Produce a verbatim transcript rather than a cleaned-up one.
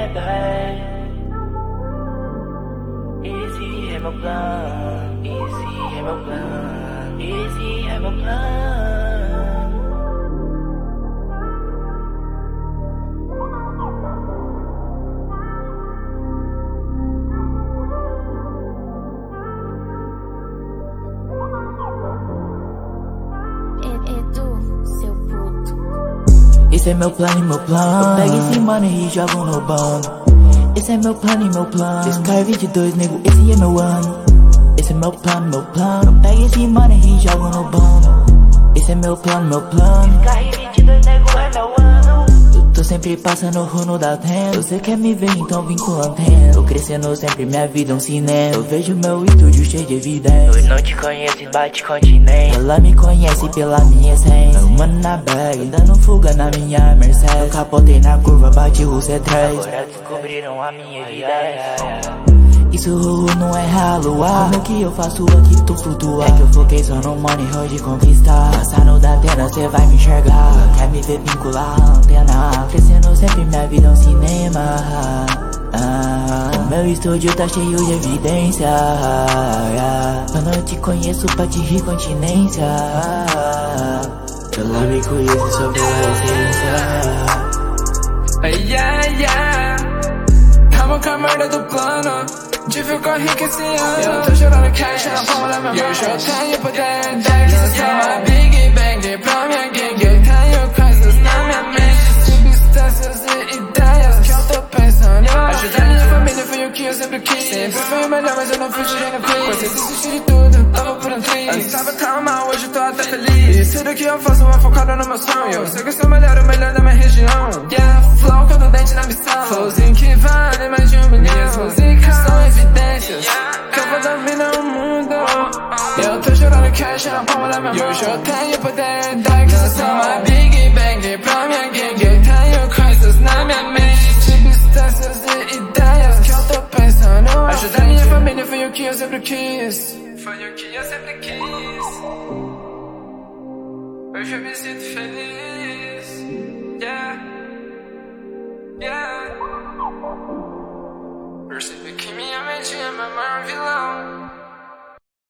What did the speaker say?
verdade. Esse é meu plano, esse é meu plano, esse é meu plano. Esse é meu plano e meu plano. Eu pego esse money e jogo no bando. Esse é meu plano e meu plano. Sky vinte e dois, nego, esse é meu ano. Esse é meu plano, meu plano. Eu pego esse money e jogo no bando. Esse é meu plano, meu plano. Sky vinte e dois, nego, é meu ano. Eu tô sempre passando rumo da tenda. Você quer me ver, então vim com antena. Tô crescendo sempre, minha vida é um cinema. Eu vejo meu estúdio cheio de evidência. Eu não te conheço e bate continente. Ela me conhece pela minha essência. Eu mano na bag, dando fuga na minha Mercedes. Eu capotei na curva, bati o C três. Agora descobriram a minha evidência. Isso não é ralo, ah. Como é que eu faço aqui, tu flutua? É que eu foquei só no money, hoje conquistar. Passando da tela, cê vai me enxergar. Quer me ver vincular a antena. Crescendo sempre, minha vida é um cinema. Ah, o meu estúdio tá cheio de evidência. ah, Eu não te conheço pra te rir continência. ah, Ela me conhece só pela essência. Ai, ai, ai. Tamo com a merda do plano. De ficar rico esse ano. Eu tô jogando cash na palma da minha mão. E hoje eu tenho poder de aquisição. Uma Big Bang pra minha gang. Eu tenho coisas na minha mente, substâncias e ideias que eu tô pensando. Ajudar minha família foi o que eu sempre quis. Sempre foi o melhor, mas eu não fui tirando feliz. Pois eu desisti de tudo, tava por um triz. Antes tava tão mal, hoje eu tô até feliz. E tudo que eu faço é focado no meu sonho. Eu sei que eu sou o melhor, o melhor da minha região. Yeah, flow com o dente na missão. Flowzinho que vale mais de um milhão. Minhas músicas são evidências que eu vou dominar o mundo. Eu tô jurando cash na palma da minha mão. E hoje eu tenho poder da aquisição. Uma Big Bang pra minha gang. Eu tenho coisas na minha mente, substâncias e ideias que eu tô pensando. Ajudar minha família foi o que eu sempre quis. Foi o que eu sempre quis. Hoje eu me sinto feliz. Yeah, yeah. Percebi que minha mente é meu maior vilão.